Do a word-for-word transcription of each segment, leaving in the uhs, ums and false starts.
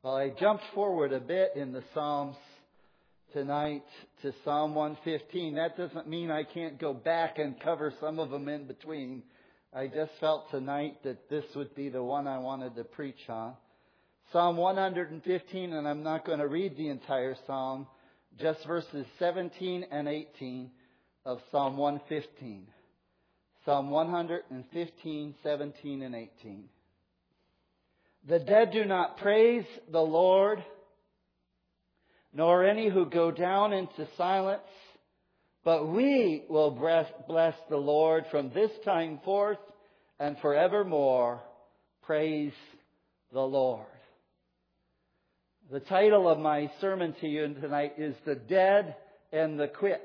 Well, I jumped forward a bit in the Psalms tonight to Psalm one fifteen. That doesn't mean I can't go back and cover some of them in between. I just felt tonight that this would be the one I wanted to preach on. Psalm one fifteen, and I'm not going to read the entire psalm, just verses seventeen and eighteen of Psalm one fifteen. Psalm one fifteen, seventeen, and eighteen. The dead do not praise the Lord, nor any who go down into silence, but we will bless the Lord from this time forth and forevermore. Praise the Lord. The title of my sermon to you tonight is The Dead and the Quick.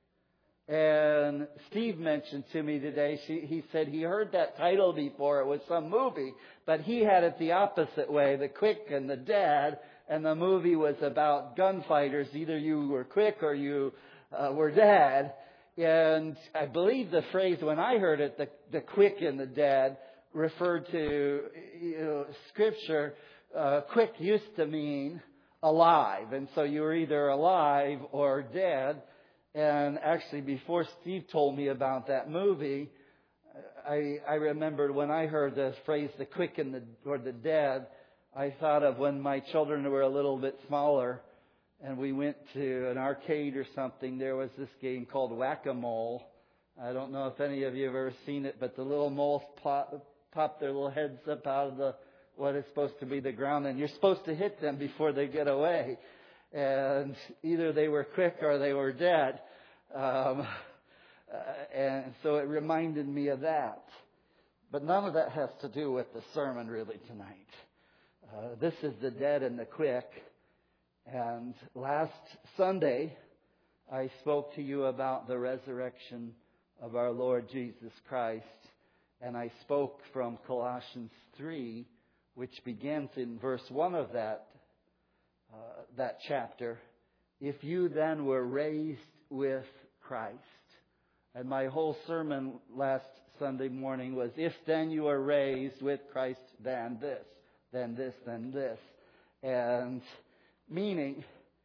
And Steve mentioned to me today, she, he said he heard that title before. It was some movie, but he had it the opposite way, the quick and the dead. And the movie was about gunfighters. Either you were quick or you uh, were dead. And I believe the phrase, when I heard it, the, the quick and the dead, referred to, you know, Scripture. Uh, quick used to mean alive. And so you were either alive or dead. And actually, before Steve told me about that movie, I, I remembered when I heard the phrase "the quick and the or the dead," I thought of when my children were a little bit smaller, and we went to an arcade or something. There was this game called Whack-A-Mole. I don't know if any of you have ever seen it, but the little moles pop, pop their little heads up out of the what is supposed to be the ground, and you're supposed to hit them before they get away. And either they were quick or they were dead. Um, uh, and so it reminded me of that. But none of that has to do with the sermon really tonight. Uh, this is the dead and the quick. And last Sunday, I spoke to you about the resurrection of our Lord Jesus Christ. And I spoke from Colossians three, which begins in verse one of that Uh, that chapter. If you then were raised with Christ. And my whole sermon last Sunday morning was, if then you are raised with Christ, then this, then this, then this. And meaning,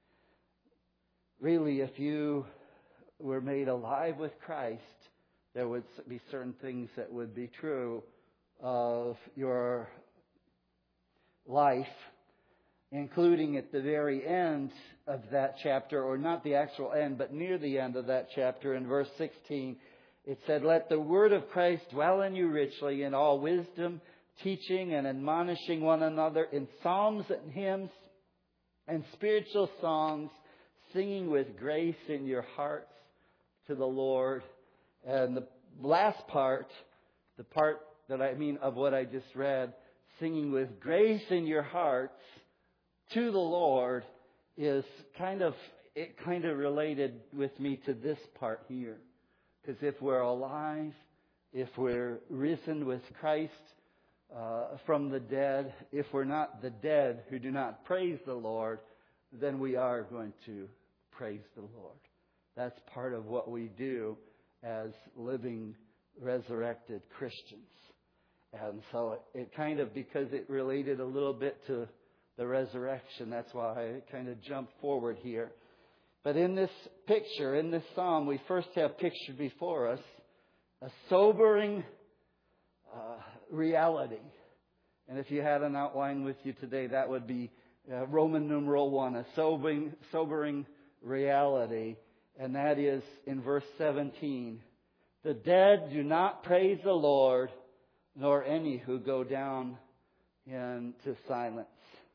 really, if you were made alive with Christ, there would be certain things that would be true of your life, including at the very end of that chapter, or not the actual end, but near the end of that chapter in verse sixteen, it said, let the word of Christ dwell in you richly in all wisdom, teaching and admonishing one another in psalms and hymns and spiritual songs, singing with grace in your hearts to the Lord. And the last part, the part that I mean of what I just read, singing with grace in your hearts to the Lord, is kind of, it kind of related with me to this part here. Because if we're alive, if we're risen with Christ uh, from the dead, if we're not the dead who do not praise the Lord, then we are going to praise the Lord. That's part of what we do as living, resurrected Christians. And so it, it kind of, because it related a little bit to the resurrection, that's why I kind of jumped forward here. But in this picture, in this psalm, we first have pictured before us a sobering uh, reality. And if you had an outline with you today, that would be uh, Roman numeral one, a sobering, sobering reality. And that is in verse seventeen. The dead do not praise the Lord, nor any who go down into silence.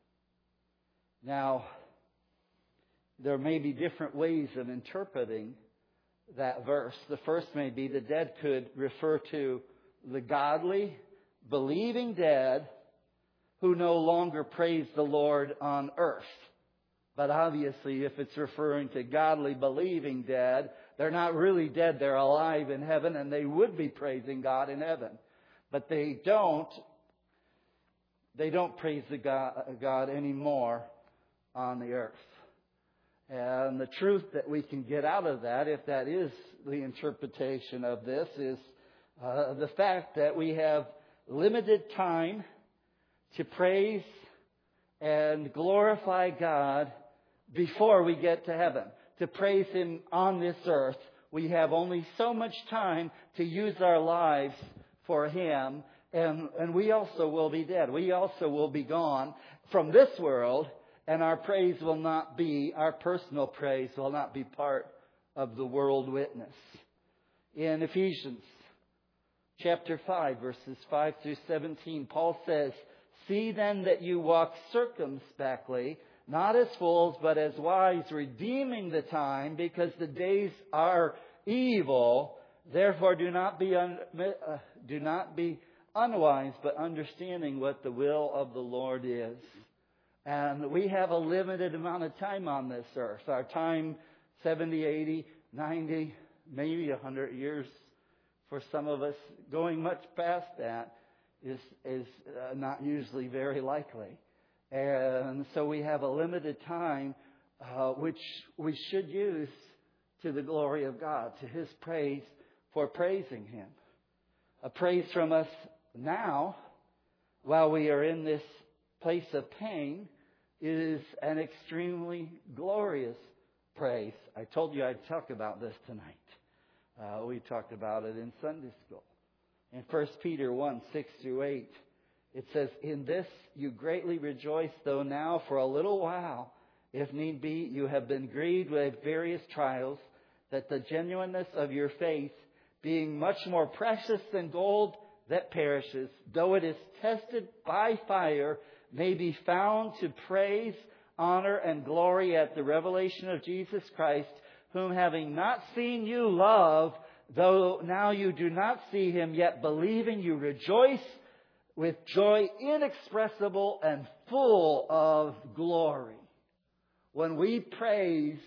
Now, there may be different ways of interpreting that verse. The first may be the dead could refer to the godly, believing dead who no longer praise the Lord on earth. But obviously, if it's referring to godly, believing dead, they're not really dead. They're alive in heaven, and they would be praising God in heaven. But they don't, they don't praise the God, God anymore on the earth. And the truth that we can get out of that, if that is the interpretation of this, is uh, the fact that we have limited time to praise and glorify God before we get to heaven. To praise Him on this earth, we have only so much time to use our lives for Him, and, and we also will be dead. We also will be gone from this world, and our praise will not be, our personal praise will not be part of the world witness. In Ephesians chapter five, verses five through seventeen, Paul says, "See then that you walk circumspectly, not as fools, but as wise, redeeming the time, because the days are evil. Therefore do not be un, uh, do not be unwise, but understanding what the will of the Lord is." And we have a limited amount of time on this earth. Our time, seventy, eighty, ninety, maybe one hundred years for some of us. Going much past that is, is uh, not usually very likely. And so we have a limited time, uh, which we should use to the glory of God, to His praise, for praising Him. A praise from us now, while we are in this place of pain, is an extremely glorious praise. I told you I'd talk about this tonight. Uh, we talked about it in Sunday school. In First Peter one, six through eight, it says, "In this you greatly rejoice, though now for a little while, if need be, you have been grieved with various trials, that the genuineness of your faith, being much more precious than gold that perishes, though it is tested by fire, may be found to praise, honor, and glory at the revelation of Jesus Christ, whom having not seen you love, though now you do not see Him, yet believing you rejoice with joy inexpressible and full of glory." When we praise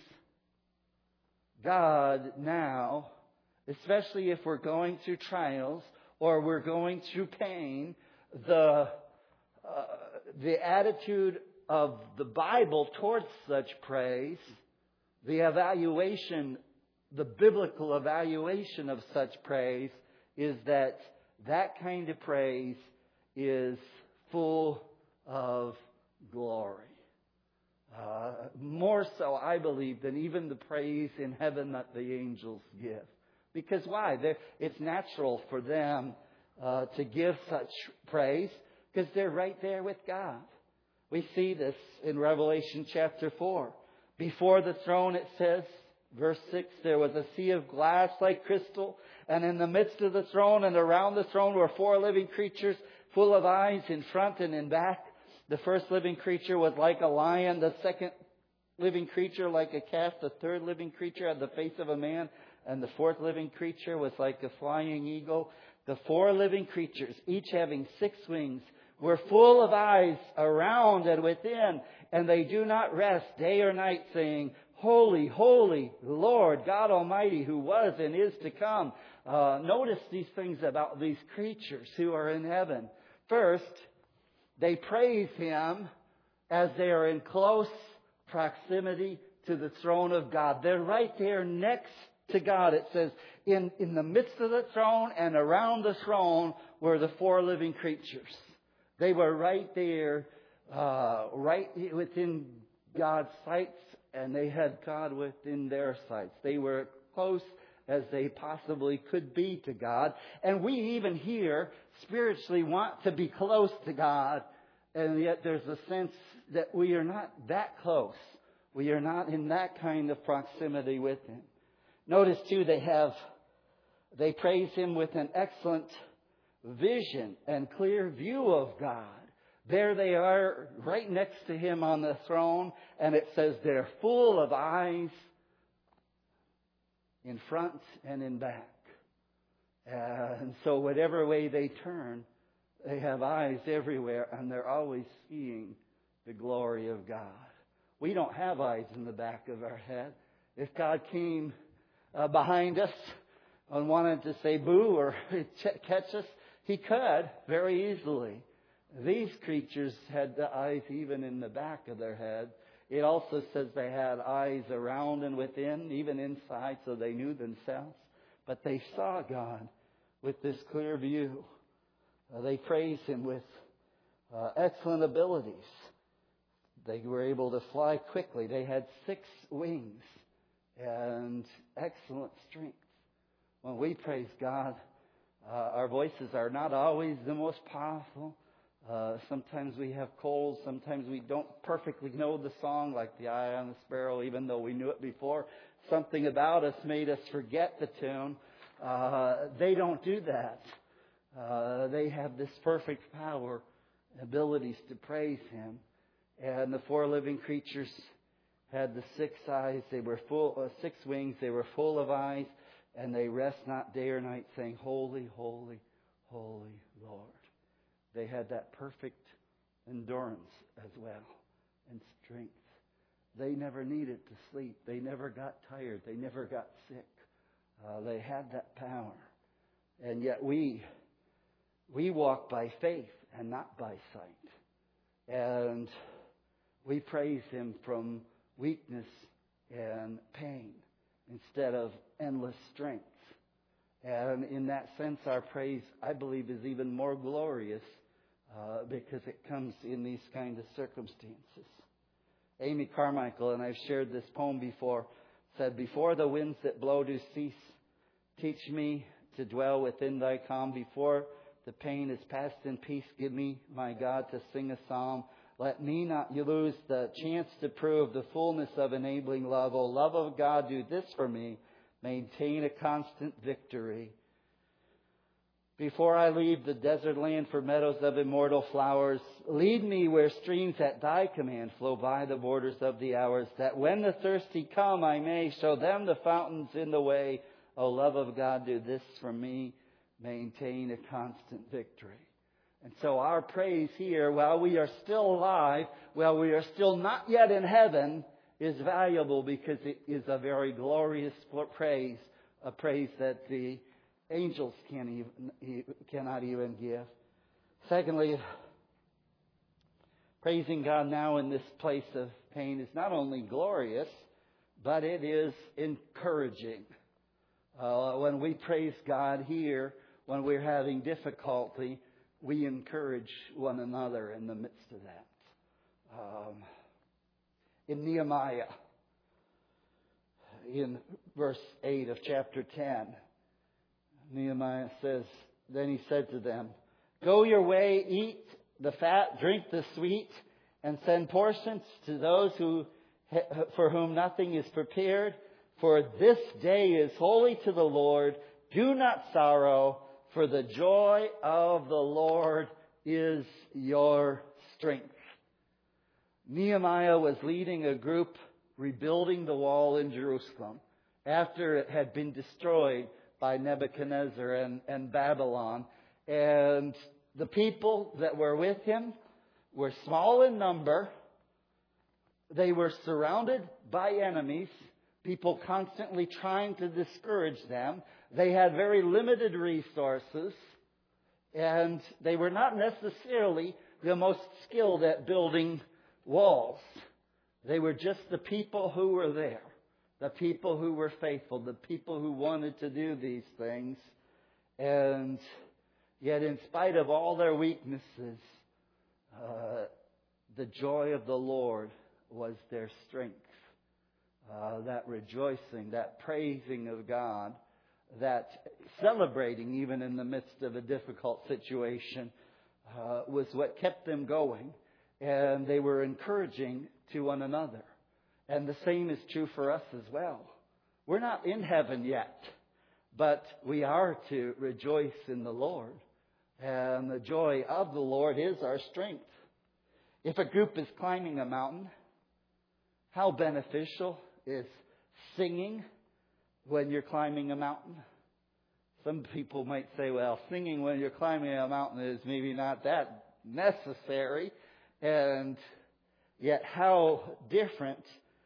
God now, especially if we're going through trials or we're going through pain, the uh, the attitude of the Bible towards such praise, the evaluation, the biblical evaluation of such praise, is that that kind of praise is full of glory. Uh, more so, I believe, than even the praise in heaven that the angels give. Because why? They're, it's natural for them uh, to give such praise because they're right there with God. We see this in Revelation chapter four. Before the throne, it says, verse six, "There was a sea of glass like crystal, and in the midst of the throne and around the throne were four living creatures full of eyes in front and in back. The first living creature was like a lion, the second living creature like a calf, the third living creature had the face of a man, and the fourth living creature was like a flying eagle. The four living creatures, each having six wings, were full of eyes around and within, and they do not rest day or night, saying, Holy, holy, Lord God Almighty, who was and is to come." Uh, notice these things about these creatures who are in heaven. First, they praise Him as they are in close proximity to the throne of God. They're right there next to God. It says, in, in the midst of the throne and around the throne were the four living creatures. They were right there, uh, right within God's sights, and they had God within their sights. They were close as they possibly could be to God. And we even here spiritually want to be close to God, and yet there's a sense that we are not that close. We are not in that kind of proximity with Him. Notice too, they have, they praise Him with an excellent vision and clear view of God. There they are right next to Him on the throne, and it says they're full of eyes in front and in back. And so whatever way they turn, they have eyes everywhere, and they're always seeing the glory of God. We don't have eyes in the back of our head. If God came uh, behind us and wanted to say boo or catch us, He could very easily. These creatures had the eyes even in the back of their head. It also says they had eyes around and within, even inside, so they knew themselves. But they saw God with this clear view. Uh, they praise Him with uh, excellent abilities. They were able to fly quickly. They had six wings and excellent strength. When we praise God, uh, our voices are not always the most powerful. Uh, sometimes we have colds. Sometimes we don't perfectly know the song, like the Eye on the Sparrow, even though we knew it before. Something about us made us forget the tune. Uh, they don't do that. Uh, they have this perfect power, abilities to praise Him. And the four living creatures had the six eyes. They were full, uh, six wings. They were full of eyes, and they rest not day or night, saying, "Holy, holy, holy Lord." They had that perfect endurance as well and strength. They never needed to sleep. They never got tired. They never got sick. Uh, they had that power. And yet we, we walk by faith and not by sight. And we praise Him from weakness and pain instead of endless strength. And in that sense, our praise, I believe, is even more glorious uh, because it comes in these kind of circumstances. Amy Carmichael, and I've shared this poem before, said, "Before the winds that blow do cease, teach me to dwell within Thy calm. Before the pain is past in peace, give me, my God, to sing a psalm. Let me not lose the chance to prove the fullness of enabling love. O love of God, do this for me. Maintain a constant victory. Before I leave the desert land for meadows of immortal flowers, lead me where streams at Thy command flow by the borders of the hours, that when the thirsty come, I may show them the fountains in the way. O love of God, do this for me. Maintain a constant victory." And so our praise here, while we are still alive, while we are still not yet in heaven, is valuable because it is a very glorious praise, a praise that the angels can't even, cannot even give. Secondly, praising God now in this place of pain is not only glorious, but it is encouraging. Uh, when we praise God here, when we're having difficulty, we encourage one another in the midst of that. Um, in Nehemiah, in verse eight of chapter ten, Nehemiah says, "Then he said to them, go your way, eat the fat, drink the sweet, and send portions to those who for whom nothing is prepared. For this day is holy to the Lord. Do not sorrow, for the joy of the Lord is your strength." Nehemiah was leading a group rebuilding the wall in Jerusalem after it had been destroyed by Nebuchadnezzar and, and Babylon. And the people that were with him were small in number. They were surrounded by enemies, people constantly trying to discourage them. They had very limited resources, and they were not necessarily the most skilled at building walls. They were just the people who were there, the people who were faithful, the people who wanted to do these things. And yet, in spite of all their weaknesses, uh, the joy of the Lord was their strength. Uh, that rejoicing, that praising of God, that celebrating even in the midst of a difficult situation uh, was what kept them going. And they were encouraging to one another. And the same is true for us as well. We're not in heaven yet, but we are to rejoice in the Lord. And the joy of the Lord is our strength. If a group is climbing a mountain, how beneficial is singing when you're climbing a mountain? Some people might say, well, singing when you're climbing a mountain is maybe not that necessary. And yet how different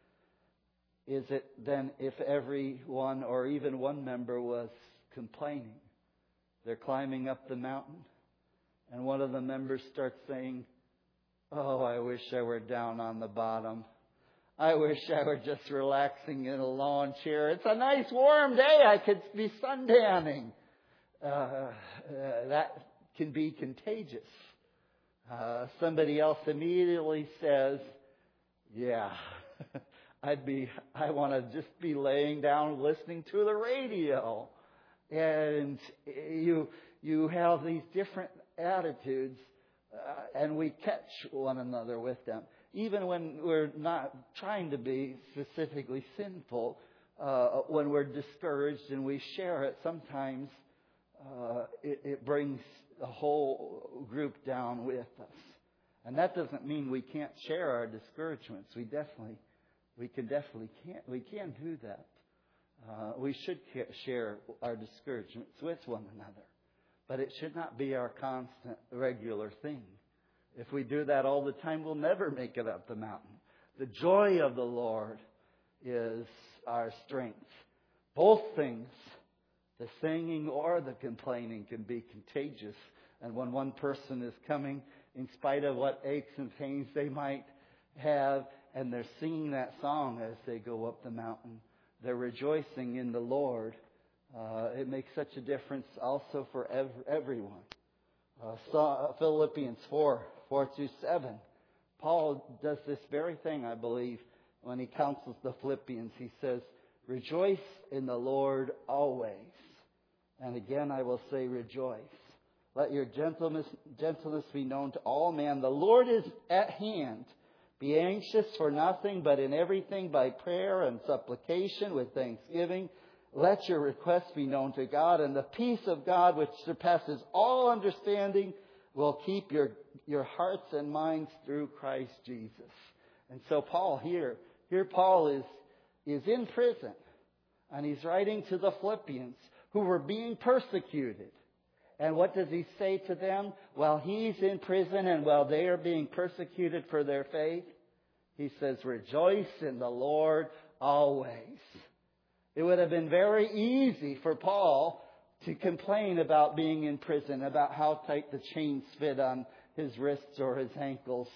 is it than if everyone or even one member was complaining? They're climbing up the mountain, and one of the members starts saying, "Oh, I wish I were down on the bottom. I wish I were just relaxing in a lawn chair. It's a nice warm day. I could be suntanning." Uh, uh, that can be contagious. Uh, somebody else immediately says, Yeah. I'd be, I want to just be laying down listening to the radio. And you, you have these different attitudes, uh, and we catch one another with them. Even when we're not trying to be specifically sinful, uh, when we're discouraged and we share it, sometimes uh, it, it brings the whole group down with us. And that doesn't mean we can't share our discouragements. We definitely, we can definitely can we can do that. Uh, we should share our discouragements with one another, but it should not be our constant, regular thing. If we do that all the time, we'll never make it up the mountain. The joy of the Lord is our strength. Both things, the singing or the complaining, can be contagious. And when one person is coming, in spite of what aches and pains they might have, and they're singing that song as they go up the mountain, they're rejoicing in the Lord. Uh, it makes such a difference also for ev- everyone. Uh, saw Philippians four, four through seven. Paul does this very thing, I believe, when he counsels the Philippians. He says, "Rejoice in the Lord always." And again, I will say, rejoice. Let your gentleness, gentleness be known to all men. The Lord is at hand. Be anxious for nothing, but in everything by prayer and supplication with thanksgiving. Let your requests be known to God, and the peace of God, which surpasses all understanding, will keep your, your hearts and minds through Christ Jesus. And so Paul here, here Paul is, is in prison, and he's writing to the Philippians who were being persecuted. And what does he say to them? While he's in prison and while they are being persecuted for their faith, he says, "Rejoice in the Lord always." It would have been very easy for Paul to complain about being in prison, about how tight the chains fit on his wrists or his ankles.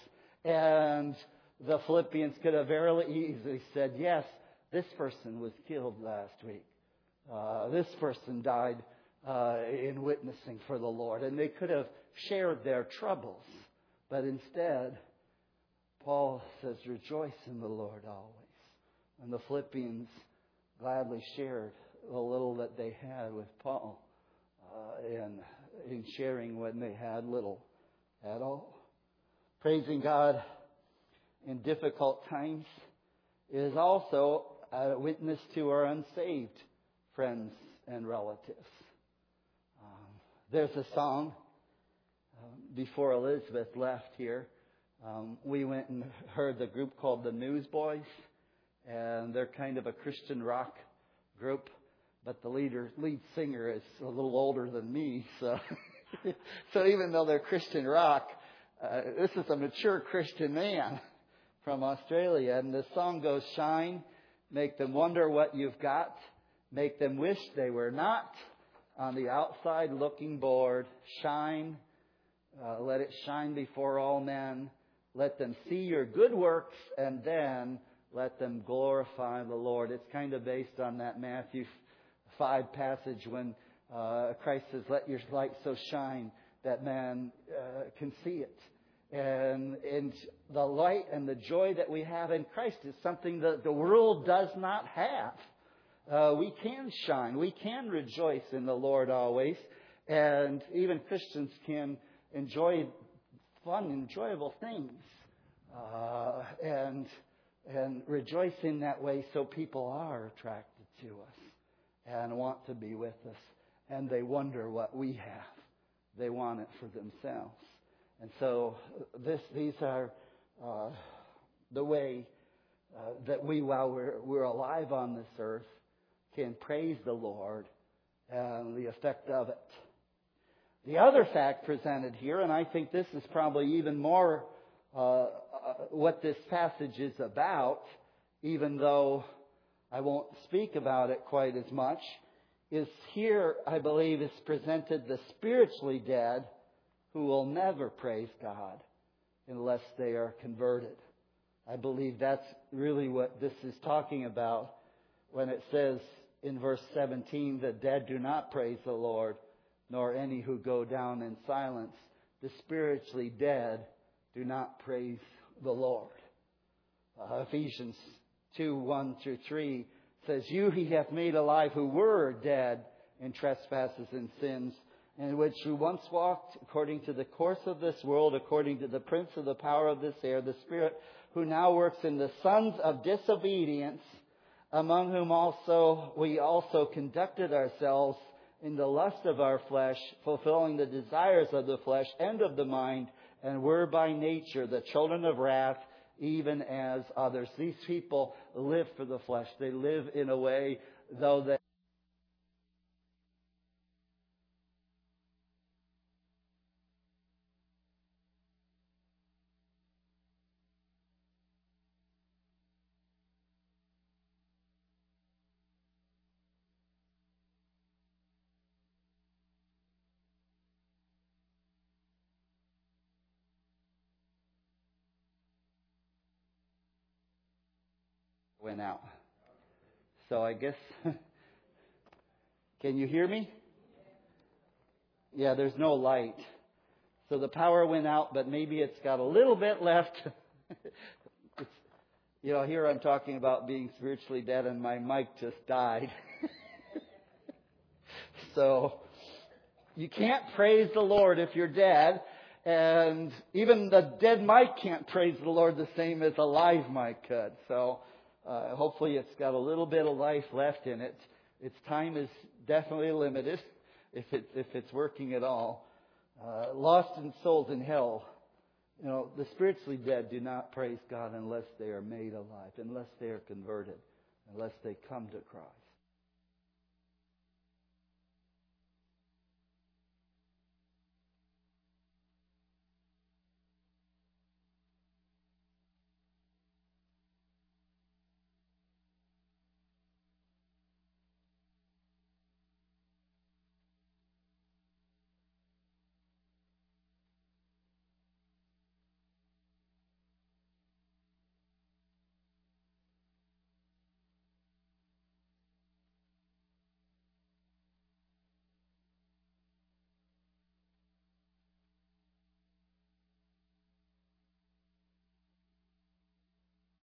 And the Philippians could have very easily said, "Yes, this person was killed last week. Uh, this person died uh, in witnessing for the Lord." And they could have shared their troubles. But instead, Paul says, "Rejoice in the Lord always." And the Philippians gladly shared the little that they had with Paul uh, in, in sharing when they had little at all. Praising God in difficult times is also a witness to our unsaved friends and relatives. Um, there's a song um, before Elizabeth left here. Um, we went and heard the group called the Newsboys, and they're kind of a Christian rock group, but the leader, lead singer is a little older than me, so so even though they're Christian rock, uh, this is a mature Christian man from Australia, and the song goes, "Shine, make them wonder what you've got, make them wish they were not on the outside looking bored. Shine, uh, let it shine before all men. Let them see your good works, and then let them glorify the Lord." It's kind of based on that Matthew five passage when uh, Christ says, "Let your light so shine that man uh, can see it." And, and the light and the joy that we have in Christ is something that the world does not have. Uh, we can shine. We can rejoice in the Lord always. And even Christians can enjoy fun, enjoyable things. Uh, and and rejoice in that way, so people are attracted to us and want to be with us. And they wonder what we have. They want it for themselves. And so this, these are uh, the way uh, that we, while we're, we're alive on this earth, can praise the Lord and the effect of it. The other fact presented here, and I think this is probably even more uh, uh, what this passage is about, even though I won't speak about it quite as much, is here, I believe, is presented the spiritually dead who will never praise God unless they are converted. I believe that's really what this is talking about when it says in verse seventeen, "The dead do not praise the Lord, nor any who go down in silence." The spiritually dead do not praise the Lord. Uh, Ephesians two, one through three says, "You he hath made alive who were dead in trespasses and sins, in which you once walked according to the course of this world, according to the prince of the power of this air, the spirit who now works in the sons of disobedience, among whom also we also conducted ourselves in the lust of our flesh, fulfilling the desires of the flesh and of the mind, and were by nature the children of wrath, even as others." These people live for the flesh. They live in a way, though they went out. So I guess, can you hear me? Yeah, there's no light. So the power went out, but maybe it's got a little bit left. It's, you know, here I'm talking about being spiritually dead and my mic just died. So you can't praise the Lord if you're dead. And even the dead mic can't praise the Lord the same as a live mic could. So uh, hopefully it's got a little bit of life left in it. Its time is definitely limited if it if it's working at all. Uh, lost and souls in hell. You know, the spiritually dead do not praise God unless they are made alive, unless they are converted, unless they come to Christ.